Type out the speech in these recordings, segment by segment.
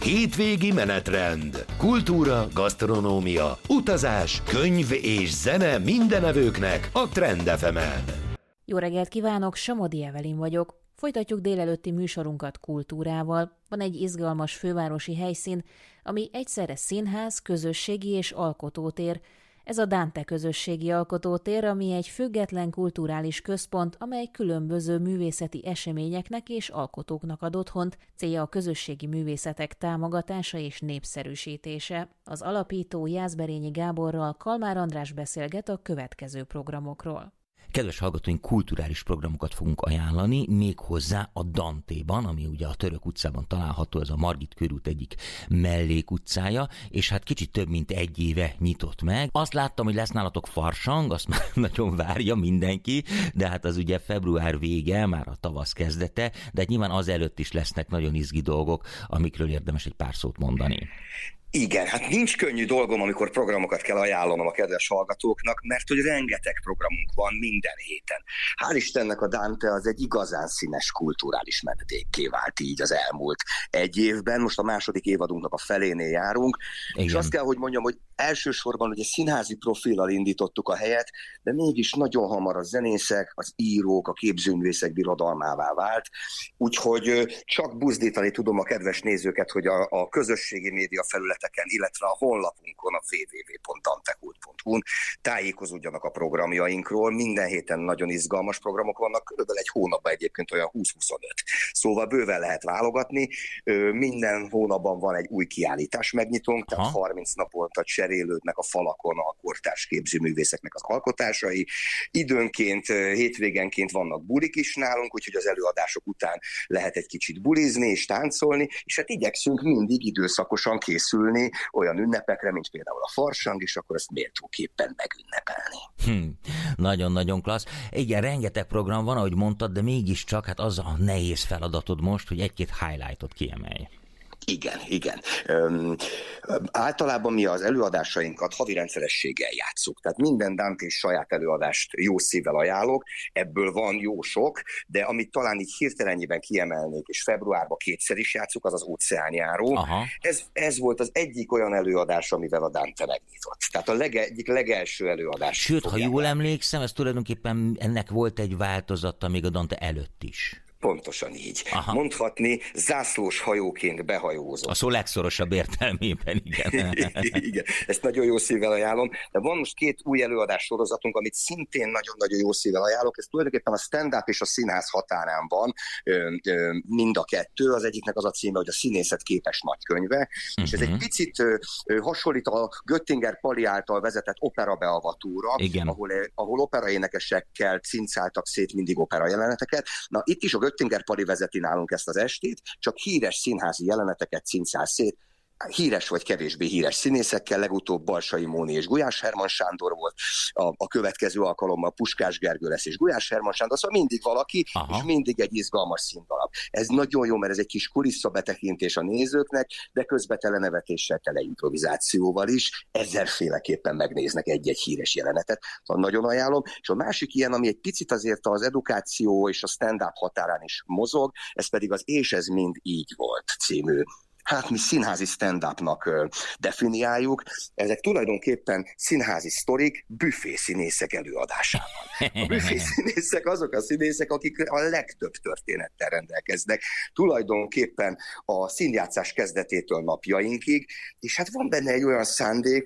Hétvégi menetrend. Kultúra, gasztronómia, utazás, könyv és zene mindenevőknek a Trend FM-en. Jó reggelt kívánok, Somodi Evelin vagyok. Folytatjuk délelőtti műsorunkat kultúrával. Van egy izgalmas fővárosi helyszín, ami egyszerre színház, közösségi és alkotótér. Ez a Dante közösségi alkotótér, ami egy független kulturális központ, amely különböző művészeti eseményeknek és alkotóknak ad otthont, célja a közösségi művészetek támogatása és népszerűsítése. Az alapító Jászberényi Gáborral Kalmár András beszélget a következő programokról. Kedves hallgatóink, kulturális programokat fogunk ajánlani, méghozzá a Dantéban, ami ugye a Török utcában található, ez a Margit körút egyik mellékutcája, és hát kicsit több mint egy éve nyitott meg. Azt láttam, hogy lesz nálatok farsang, azt már nagyon várja mindenki, de hát az ugye február vége, már a tavasz kezdete, de hát nyilván azelőtt is lesznek nagyon izgi dolgok, amikről érdemes egy pár szót mondani. Igen, hát nincs könnyű dolgom, amikor programokat kell ajánlanom a kedves hallgatóknak, mert hogy rengeteg programunk van minden héten. Hál' Istennek a Dante az egy igazán színes kulturális menedékké vált így az elmúlt egy évben. Most a második évadunknak a felénél járunk, igen. És azt kell, hogy mondjam, hogy elsősorban ugye színházi profillal indítottuk a helyet, de mégis nagyon hamar a zenészek, az írók, a képzőművészek birodalmává vált, úgyhogy csak buzdítani tudom a kedves nézőket, hogy a közösségi média felületeken, illetve a honlapunkon, a www.dantekult.hu-n tájékozódjanak a programjainkról. Minden héten nagyon izgalmas programok vannak, körülbelül egy hónapban egyébként olyan 20-25. Szóval bőven lehet válogatni. Minden hónapban van egy új kiállítás megnyitónk, tehát 30 naponta cserélődnek a falakon a kortárs képzőművészeknek az alkotásai. Időnként, hétvégenként vannak bulik is nálunk, úgyhogy az előadások után lehet egy kicsit bulizni és táncolni, és hát igyekszünk mindig időszakosan készülni olyan ünnepekre, mint például a farsang, és akkor ezt méltóképpen megünnepelni. Nagyon-nagyon klassz. Igen, rengeteg program van, ahogy mondtad, de mégiscsak hát az a nehéz feladatod most, hogy egy-két highlightot kiemelj. Igen. Általában mi az előadásainkat havi rendszerességgel játsszuk. Tehát minden Dante-s saját előadást jó szívvel ajánlok, ebből van jó sok, de amit talán így hirtelenjében kiemelnék, és februárban kétszer is játsszuk, az az Óceánjáró. Ez volt az egyik olyan előadás, amivel a Dante megnyitott. Tehát egyik legelső előadás. Sőt, ha jól emlékszem, ez tulajdonképpen ennek volt egy változata még a Dante előtt is. Pontosan így. Mondhatni, zászlós hajóként behajózott. A szó legszorosabb értelmében, igen. Igen, ezt nagyon jó szívvel ajánlom. De van most két új előadás sorozatunk, amit szintén nagyon-nagyon jó szívvel ajánlok. Ez tulajdonképpen a stand-up és a színház határán van, mind a kettő. Az egyiknek az a címe, hogy a színészet képes nagykönyve, és ez egy picit hasonlít a Göttinger Pali által vezetett operabeavatóra, ahol operaénekesekkel cincáltak szét mindig opera jeleneteket. Na, itt is a Göttinger Pali vezeti nálunk ezt az estét, csak híres színházi jeleneteket cincál szét, híres vagy kevésbé híres színészekkel, legutóbb Balsai Móni és Gulyás Herman Sándor volt, a következő alkalommal Puskás Gergő lesz és Gulyás Herman Sándor, szóval mindig valaki, és mindig egy izgalmas színdarab. Ez nagyon jó, mert ez egy kis kulisszabetekintés a nézőknek, de közben tele nevetéssel, tele improvizációval is, ezerféleképpen megnéznek egy-egy híres jelenetet, szóval nagyon ajánlom. És a másik ilyen, ami egy picit azért az edukáció és a stand-up határán is mozog, ez pedig az És ez mind így volt című. Hát mi színházi stand-upnak definiáljuk. Ezek tulajdonképpen színházi sztorik büfészínészek előadásában. A büfészínészek azok a színészek, akik a legtöbb történettel rendelkeznek. Tulajdonképpen a színjátszás kezdetétől napjainkig, és hát van benne egy olyan szándék,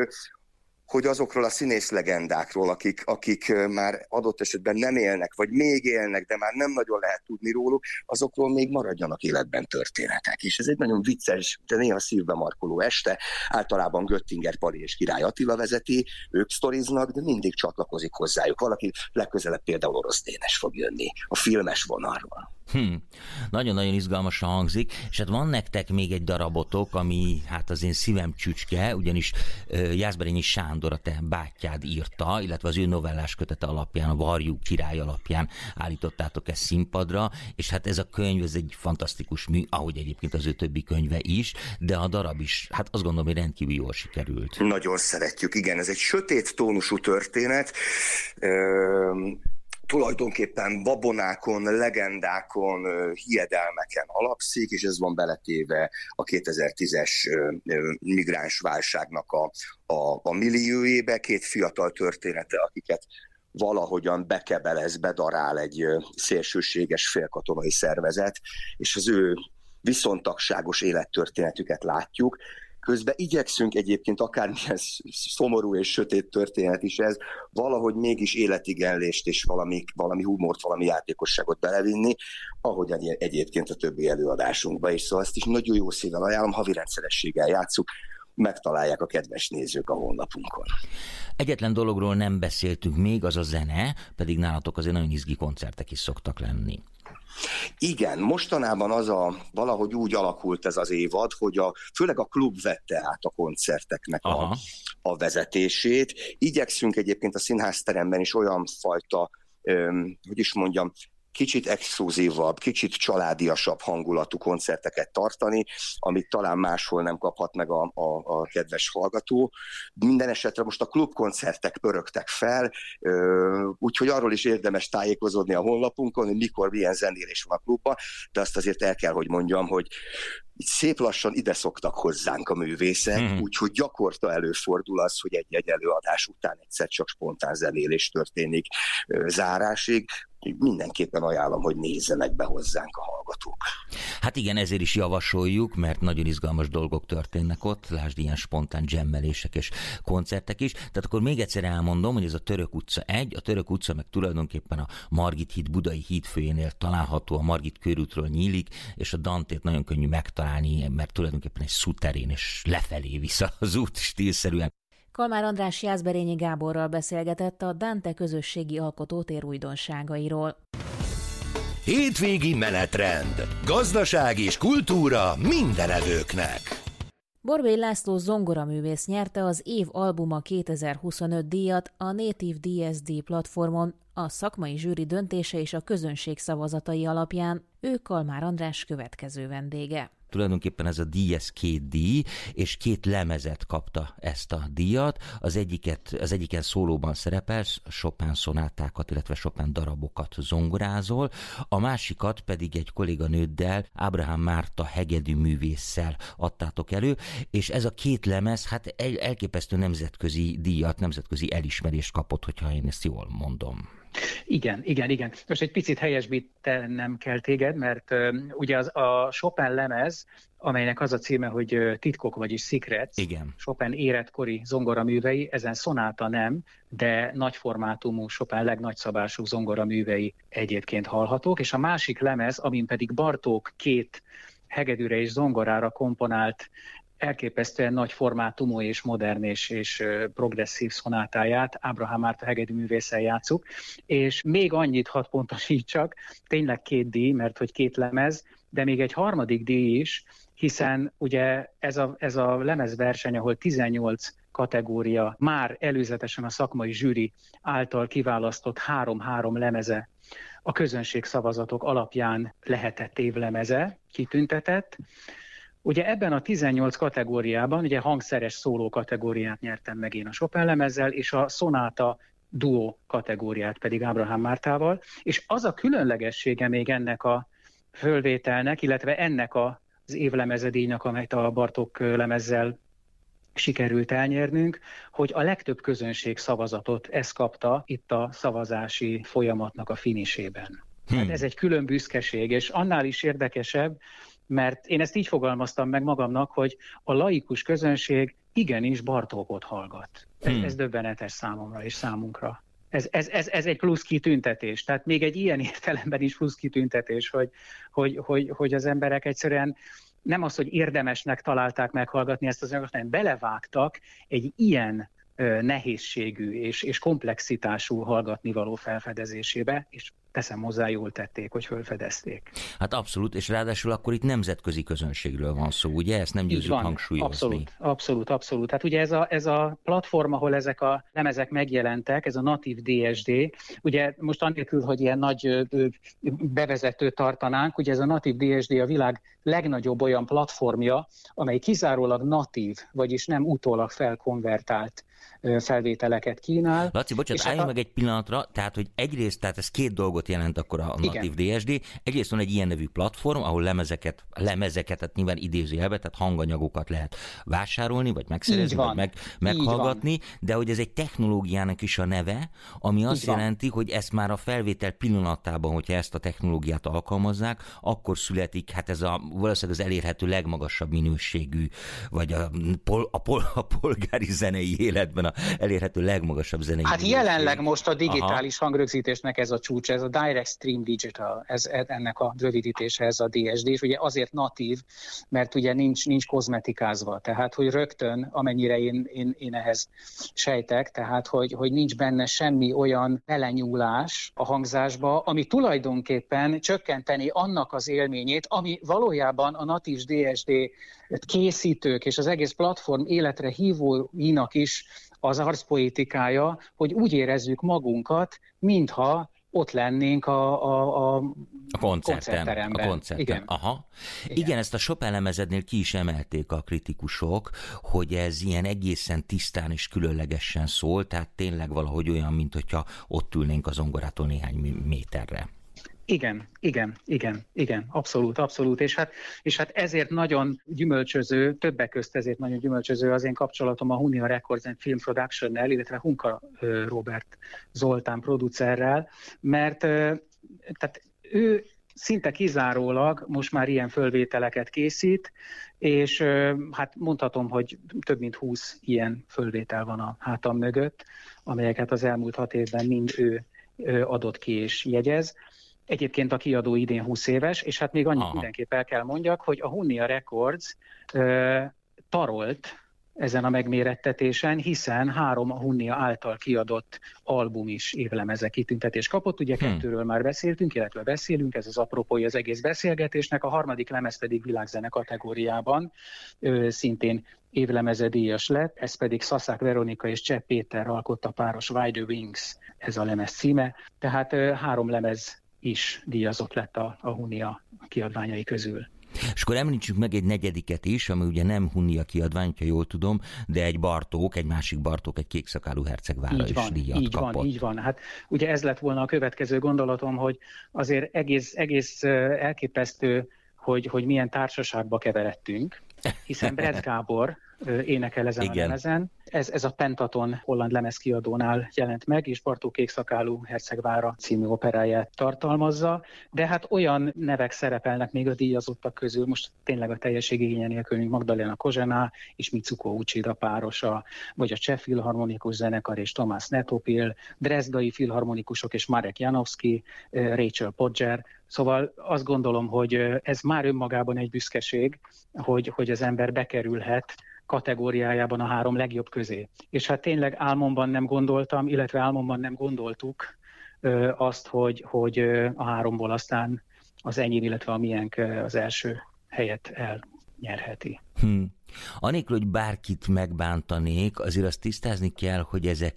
hogy azokról a színészlegendákról, akik már adott esetben nem élnek, vagy még élnek, de már nem nagyon lehet tudni róluk, azokról még maradjanak életben történetek. És ez egy nagyon vicces, de néha szívbe markoló este. Általában Göttinger Pali és Király Attila vezeti, ők sztoriznak, de mindig csatlakozik hozzájuk valaki, legközelebb például Orosz Dénes fog jönni a filmes vonalról. Nagyon-nagyon izgalmasan hangzik, és hát van nektek még egy darabotok, ami hát az én szívem csücske, ugyanis Jászberényi Sándor, a te bátyád írta, illetve az ő novellás kötete alapján, a Varjú király alapján állítottátok ezt színpadra, és hát ez a könyv, ez egy fantasztikus mű, ahogy egyébként az ő többi könyve is, de a darab is, hát azt gondolom, hogy rendkívül jól sikerült. Nagyon szeretjük, igen, ez egy sötét tónusú történet, tulajdonképpen babonákon, legendákon, hiedelmeken alapszik, és ez van beletéve a 2010-es migráns válságnak a milliójébe. Két fiatal története, akiket valahogyan bekebelez, bedarál egy szélsőséges félkatonai szervezet, és az ő viszontagságos élettörténetüket látjuk. Közben igyekszünk egyébként, akármilyen szomorú és sötét történet is ez, valahogy mégis életigenlést és valami humort, valami játékosságot belevinni, ahogyan egyébként a többi előadásunkba is. Szóval ezt is nagyon jó szívvel ajánlom, havi rendszerességgel játsszuk, megtalálják a kedves nézők a honlapunkon. Egyetlen dologról nem beszéltünk még, az a zene, pedig nálatok azért nagyon izgi koncertek is szoktak lenni. Igen, mostanában valahogy úgy alakult ez az évad, hogy főleg a klub vette át a koncerteknek a vezetését. Igyekszünk egyébként a színházteremben is olyan fajta, kicsit exkluzívabb, kicsit családiasabb hangulatú koncerteket tartani, amit talán máshol nem kaphat meg a kedves hallgató. Minden esetre most a klubkoncertek pörögtek fel, úgyhogy arról is érdemes tájékozódni a honlapunkon, hogy mikor milyen zenélés van a klubban, de azt azért el kell, hogy mondjam, hogy így szép lassan ide szoktak hozzánk a művészek, úgyhogy gyakorta előfordul az, hogy egy előadás után egyszer csak spontán zenélés történik zárásig. Mindenképpen ajánlom, hogy nézzenek be hozzánk a hallgatók. Hát igen, ezért is javasoljuk, mert nagyon izgalmas dolgok történnek ott, lásd ilyen spontán jammelések és koncertek is. Tehát akkor még egyszer elmondom, hogy ez a Török utca 1, a Török utca meg tulajdonképpen a Margit híd budai hídfőjénél található, a Margit körútról nyílik, és a Dantét nagyon könnyű megtalálni, mert tulajdonképpen egy szuterén, és lefelé vissza az út stílszerűen. Kalmár András Jászberényi Gáborral beszélgetett a Dante közösségi alkotótér újdonságairól. Hétvégi menetrend. Gazdaság és kultúra mindenevőknek. Borbély László zongoraművész nyerte az év albuma 2025 díjat a Native DSD platformon a szakmai zsűri döntése és a közönség szavazatai alapján. Ő Kalmár András következő vendége. Tulajdonképpen ez a díj, ez 2 díj, és 2 lemezet kapta ezt a díjat. Az egyiken szólóban szerepelsz, Chopin szonátákat, illetve Chopin darabokat zongorázol, a másikat pedig egy kolléganőddel, Ábrahám Márta hegedű művésszel adtátok elő, és ez a 2 lemez, hát elképesztő nemzetközi díjat, nemzetközi elismerést kapott, hogyha én ezt jól mondom. Igen. Most egy picit helyesbítenem kell téged, mert ugye a Chopin lemez, amelynek az a címe, hogy Titkok, vagyis Secrets, igen. Chopin életkori zongoraművei, ezen szonáta nem, de nagyformátumú Chopin legnagyszabású zongoraművei egyébként hallhatók, és a másik lemez, amin pedig Bartók 2 hegedűre és zongorára komponált elképesztően nagy formátumú és modern és progresszív szonátáját Ábrahám Márta hegedűművésszel játsszuk, és még annyit hadd pontosítsak, tényleg 2 díj, mert hogy 2 lemez, de még egy harmadik díj is, hiszen ugye ez a lemezverseny, ahol 18 kategória már előzetesen a szakmai zsűri által kiválasztott 3-3 lemeze a közönség szavazatok alapján lehetett évlemeze, kitüntetett. Ugye ebben a 18 kategóriában, ugye hangszeres szóló kategóriát nyertem meg én a Chopin lemezzel, és a szonáta duó kategóriát pedig Ábrahám Mártával, és az a különlegessége még ennek a fölvételnek, illetve ennek az évlemezedíjnak, amelyet a Bartók lemezzel sikerült elnyernünk, hogy a legtöbb közönség szavazatot ez kapta itt a szavazási folyamatnak a finisében. Hát ez egy külön büszkeség, és annál is érdekesebb, mert én ezt így fogalmaztam meg magamnak, hogy a laikus közönség igenis Bartókot hallgat. Ez döbbenetes számomra és számunkra. Ez egy plusz kitüntetés. Tehát még egy ilyen értelemben is plusz kitüntetés, hogy az emberek egyszerűen nem az, hogy érdemesnek találták meghallgatni ezt az anyagot, hanem belevágtak egy ilyen nehézségű és komplexitású hallgatnivaló felfedezésébe, és teszem hozzá, jól tették, hogy felfedezték. Hát abszolút, és ráadásul akkor itt nemzetközi közönségről van szó, ugye? Ezt nem győzzük hangsúlyozni. Abszolút. Hát ugye ez a platform, ahol ezek a lemezek megjelentek, ez a Native DSD, ugye most anélkül, hogy ilyen nagy bevezetőt tartanánk, ugye ez a Native DSD a világ legnagyobb olyan platformja, amely kizárólag natív, vagyis nem utólag felkonvertált felvételeket kínál. Laci, bocsánat, álljunk meg egy pillanatra, tehát, hogy egyrészt, tehát ez két dolgot jelent akkor a natív DSD. Egyrészt van egy ilyen nevű platform, ahol lemezeket, tehát nyilván idézőjelben, tehát hanganyagokat lehet vásárolni, vagy megszerezni, vagy meghallgatni, de hogy ez egy technológiának is a neve, ami azt jelenti, hogy ezt már a felvétel pillanatában, hogyha ezt a technológiát alkalmazzák, akkor születik, hát ez valószínűleg az elérhető legmagasabb minőségű, vagy a polgári zenei életben a elérhető legmagasabb zenei minőség. Jelenleg most a digitális hangrögzítésnek ez a csúcs, ez a Direct Stream Digital, ennek a rövidítése, ez a DSD, és ugye azért natív, mert ugye nincs kozmetikázva, tehát hogy rögtön, amennyire én ehhez sejtek, tehát hogy nincs benne semmi olyan belenyúlás a hangzásba, ami tulajdonképpen csökkenteni annak az élményét, ami valójában a natív DSD készítők és az egész platform életre hívóinak is az arcpoétikája, hogy úgy érezzük magunkat, mintha ott lennénk a koncertteremben. A koncerten. Igen. Aha. Igen, ezt a Chopin lemezednél ki is emelték a kritikusok, hogy ez ilyen egészen tisztán és különlegesen szól, tehát tényleg valahogy olyan, mint hogyha ott ülnénk a zongorától néhány méterre. Igen, abszolút. És hát ezért nagyon gyümölcsöző, többek közt ezért nagyon gyümölcsöző az én kapcsolatom a Hunia Records and Film Production-nel, illetve Hunka Róbert Zoltán producerrel, mert tehát ő szinte kizárólag most már ilyen fölvételeket készít, és hát mondhatom, hogy több mint 20 ilyen fölvétel van a hátam mögött, amelyeket az elmúlt 6 évben mind ő adott ki és jegyez. Egyébként a kiadó idén 20 éves, és hát még annyit mindenképp el kell mondjak, hogy a Hunia Records tarolt ezen a megmérettetésen, hiszen 3 a Hunia által kiadott album is évlemeze kitüntetés kapott. Ugye 2-ről már beszéltünk, illetve beszélünk, ez az apropója az egész beszélgetésnek. A 3. lemez pedig világzene kategóriában szintén évlemeze díjas lett, ez pedig Szaszák Veronika és Csepp Péter alkotta páros Wide the Wings, ez a lemez címe. Tehát 3 lemez is díjazott lett a Hunia kiadványai közül. És akkor említsük meg egy negyediket is, ami ugye nem Hunia kiadvány, ha jól tudom, de egy másik Bartók, egy kékszakálú hercegvára is díjat kapott. Így van. Hát ugye ez lett volna a következő gondolatom, hogy azért egész elképesztő, hogy milyen társaságba keveredtünk, hiszen Brett Gábor énekel ezen a lemezen. Ez a Pentaton holland lemezkiadónál jelent meg, és Bartók kékszakálú hercegvára című operáját tartalmazza, de hát olyan nevek szerepelnek még a díjazottak közül, most tényleg a teljesség igénye nélkül, mint Magdalena Kozsena és Mitsuko Uchida párosa, vagy a Cseh Filharmonikus Zenekar és Tomás Netopil, Dresdai filharmonikusok és Marek Janowski, Rachel Podger. Szóval azt gondolom, hogy ez már önmagában egy büszkeség, hogy az ember bekerülhet kategóriájában a 3 legjobb közé. És hát tényleg álmomban nem gondoltam, illetve álmomban nem gondoltuk azt, hogy a 3-ból aztán az enyém, illetve a miénk az első helyet elnyerheti. Anélkül, hogy bárkit megbántanék, azért azt tisztázni kell, hogy ezek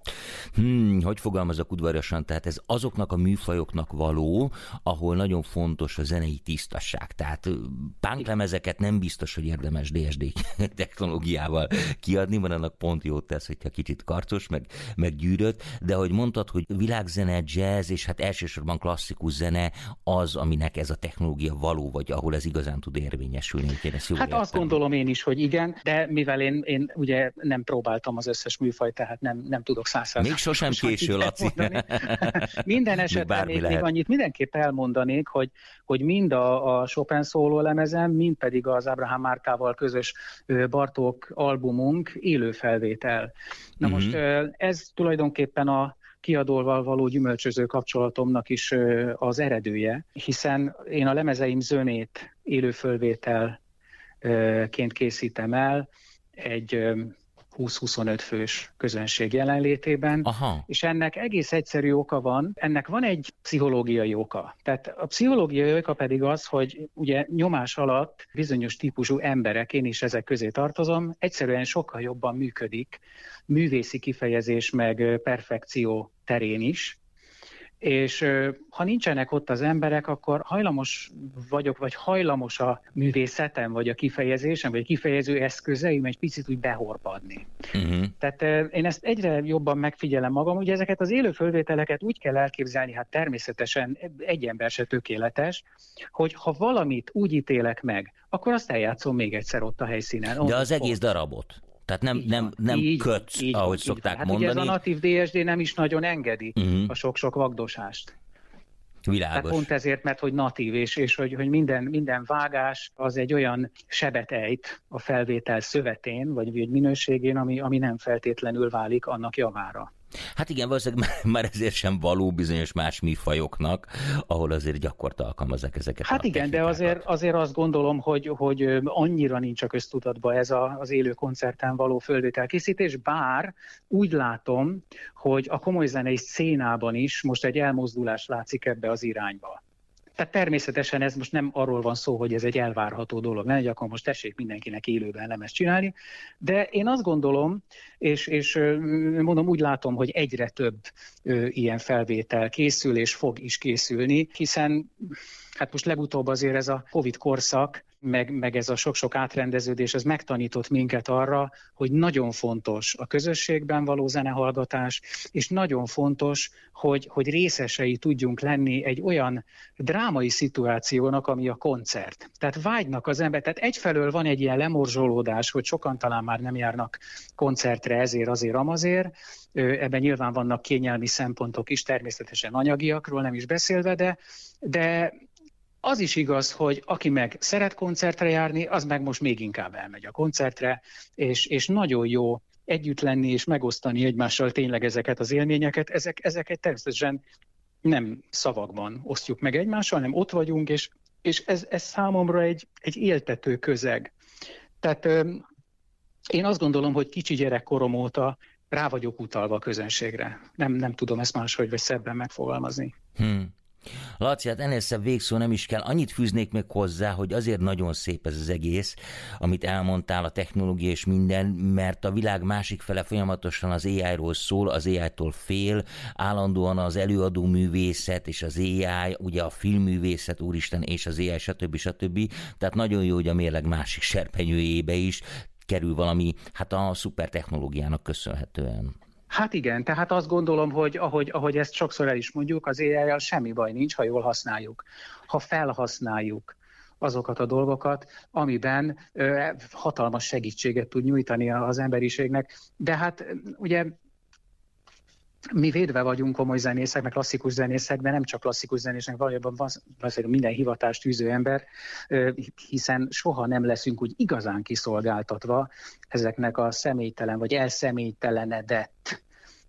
hogy fogalmazok udvariasan, tehát ez azoknak a műfajoknak való, ahol nagyon fontos a zenei tisztaság. Tehát punklemezeket nem biztos, hogy érdemes DSD technológiával kiadni, mert annak pont jót tesz, hogyha kicsit karcos, meg gyűrött, de ahogy mondtad, hogy világzene, jazz, és hát elsősorban klasszikus zene az, aminek ez a technológia való, vagy ahol ez igazán tud érvényesülni. Hát azt gondolom én is, hogy igen, de mivel én ugye nem próbáltam az összes műfajt, tehát nem tudok 100%. Még sosem késő, Laci. Minden esetben még annyit mindenképp elmondanék, hogy mind a Chopin szóló lemezen, mind pedig az Abraham Márkával közös Bartók albumunk élő felvétel. Na most ez tulajdonképpen a kiadóval való gyümölcsöző kapcsolatomnak is az eredője, hiszen én a lemezeim zömét élő fölvételként készítem el egy 20-25 fős közönség jelenlétében, és ennek egész egyszerű oka van, ennek van egy pszichológiai oka. Tehát a pszichológiai oka pedig az, hogy ugye nyomás alatt bizonyos típusú emberek, én is ezek közé tartozom, egyszerűen sokkal jobban működik, művészi kifejezés meg perfekció terén is, és ha nincsenek ott az emberek, akkor hajlamos vagyok, vagy hajlamos a művészetem, vagy a kifejezésem, vagy a kifejező eszközeim egy picit úgy behorpadni. Tehát én ezt egyre jobban megfigyelem magam, ugye ezeket az élő fölvételeket úgy kell elképzelni, hát természetesen egy ember se tökéletes, hogy ha valamit úgy ítélek meg, akkor azt eljátszom még egyszer ott a helyszínen. De az egész darabot. Tehát nem kötsz, ahogy szokták mondani. Hát ugye ez a natív DSD nem is nagyon engedi a sok-sok vagdosást. Világos. Tehát pont ezért, mert hogy natív, és hogy minden vágás az egy olyan sebet ejt a felvétel szövetén, vagy egy minőségén, ami nem feltétlenül válik annak javára. Hát igen, valószínűleg már ezért sem való bizonyos más műfajoknak, ahol azért gyakorta alkalmazzák ezeket. Hát igen, de azért azt gondolom, hogy annyira nincs a köztudatban ez az élő koncerten való fölvételkészítés, bár úgy látom, hogy a komoly zenei szcénában is most egy elmozdulás látszik ebbe az irányba. Tehát természetesen ez most nem arról van szó, hogy ez egy elvárható dolog, ne, hogy akkor most tessék mindenkinek élőben lemezt csinálni, de én azt gondolom, és mondom, úgy látom, hogy egyre több ilyen felvétel készül, és fog is készülni, hiszen hát most legutóbb azért ez a Covid korszak, meg ez a sok-sok átrendeződés, ez megtanított minket arra, hogy nagyon fontos a közösségben való zenehallgatás, és nagyon fontos, hogy részesei tudjunk lenni egy olyan drámai szituációnak, ami a koncert. Tehát vágynak az ember, tehát egyfelől van egy ilyen lemorzsolódás, hogy sokan talán már nem járnak koncertre ezért, azért, amazért. Ebben nyilván vannak kényelmi szempontok is, természetesen anyagiakról nem is beszélve, de az is igaz, hogy aki meg szeret koncertre járni, az meg most még inkább elmegy a koncertre, és nagyon jó együtt lenni és megosztani egymással tényleg ezeket az élményeket. Ezeket természetesen nem szavakban osztjuk meg egymással, hanem ott vagyunk, és ez számomra egy éltető közeg. Tehát én azt gondolom, hogy kicsi gyerekkorom óta rá vagyok utalva a közönségre. Nem tudom ezt máshogy vagy szebben megfogalmazni. Laci, hát ennél szebb végszó nem is kell. Annyit fűznék még hozzá, hogy azért nagyon szép ez az egész, amit elmondtál, a technológia és minden, mert a világ másik fele folyamatosan az AI-ról szól, az AI-tól fél, állandóan az előadó művészet és az AI, ugye a filmművészet, úristen, és az AI, stb. Tehát nagyon jó, hogy a mérleg másik serpenyőjébe is kerül valami, hát a szuper technológiának köszönhetően. Hát igen, tehát azt gondolom, hogy ahogy ezt sokszor el is mondjuk, az AI-jal semmi baj nincs, ha jól használjuk. Ha felhasználjuk azokat a dolgokat, amiben hatalmas segítséget tud nyújtani az emberiségnek. De hát ugye mi védve vagyunk komoly zenészek, meg klasszikus zenészek, de nem csak klasszikus zenészek, valójában van minden hivatást tűző ember, hiszen soha nem leszünk úgy igazán kiszolgáltatva ezeknek a személytelen, vagy elszemélytelenedett,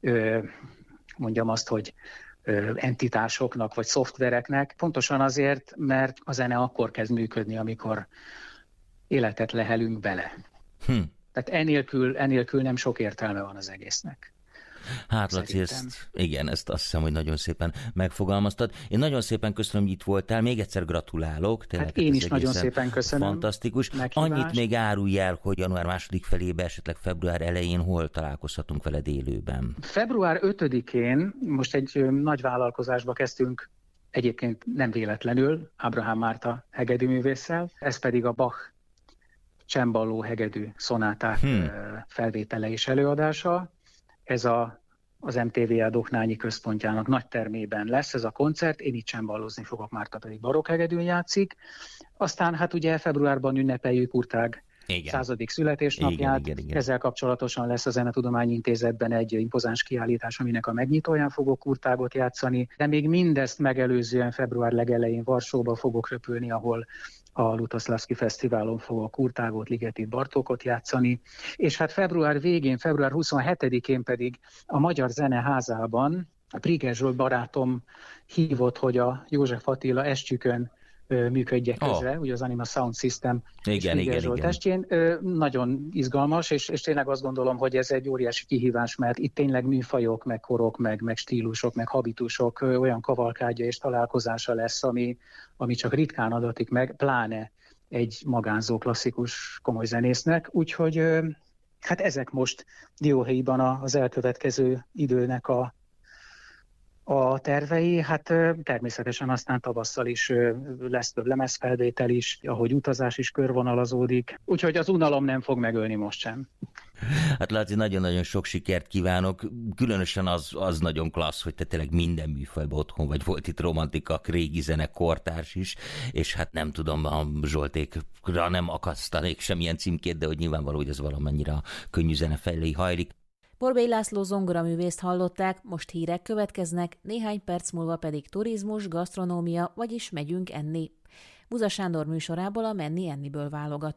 mondjam azt, hogy entitásoknak, vagy szoftvereknek, pontosan azért, mert a zene akkor kezd működni, amikor életet lehelünk bele. Tehát enélkül nem sok értelme van az egésznek. Hát Laci, ezt azt hiszem, hogy nagyon szépen megfogalmaztad. Én nagyon szépen köszönöm, hogy itt voltál, még egyszer gratulálok. Hát én is nagyon szépen köszönöm. Fantasztikus. Annyit még árulj el, hogy január 2. felébe, esetleg február elején hol találkozhatunk veled élőben? Február 5-én most egy nagy vállalkozásba kezdtünk, egyébként nem véletlenül, Ábrahám Márta hegedűművésszel, ez pedig a Bach cemballó hegedű szonáták felvétele és előadása. Ez az MTVA Doknányi központjának nagy termében lesz ez a koncert, én itt csemballozni fogok, Márta pedig barokkhegedűn játszik. Aztán hát ugye februárban ünnepeljük Kurtág 100. születésnapját. Igen. Ezzel kapcsolatosan lesz a Zenetudományi Intézetben egy impozáns kiállítás, aminek a megnyitóján fogok Kurtágot játszani. De még mindezt megelőzően február legelején Varsóba fogok röpülni, ahol a Lutoszlavszky Fesztiválon fogok Kurtágot, Ligetit, Bartókot játszani, és hát február végén, február 27-én pedig a Magyar Zeneházában a Priger Zsolt barátom hívott, hogy a József Attila estjükön működjek közre, ugye az Anima Sound System és Priger Zsolt estjén. Nagyon izgalmas, és tényleg azt gondolom, hogy ez egy óriási kihívás, mert itt tényleg műfajok, meg korok, meg stílusok, meg habitusok olyan kavalkádja és találkozása lesz, ami csak ritkán adatik meg, pláne egy magánzó klasszikus komoly zenésznek. Úgyhogy hát ezek most dióhéjban az elkövetkező időnek a A tervei, hát természetesen aztán tavasszal is lesz több lemezfelvétel is, ahogy utazás is körvonalazódik, úgyhogy az unalom nem fog megölni most sem. Hát Laci, nagyon-nagyon sok sikert kívánok, különösen az nagyon klassz, hogy te tényleg minden műfajban otthon vagy, volt itt romantika, régi zene, kortárs is, és hát nem tudom, a Zsoltékra nem akasztanék semmilyen címkét, de hogy nyilvánvaló, hogy ez valamennyire a könnyű zene felé hajlik. Borbély László zongoraművészt hallották, most hírek következnek, néhány perc múlva pedig turizmus, gasztronómia, vagyis megyünk enni. Buza Sándor műsorából a Menni Enniből válogattunk.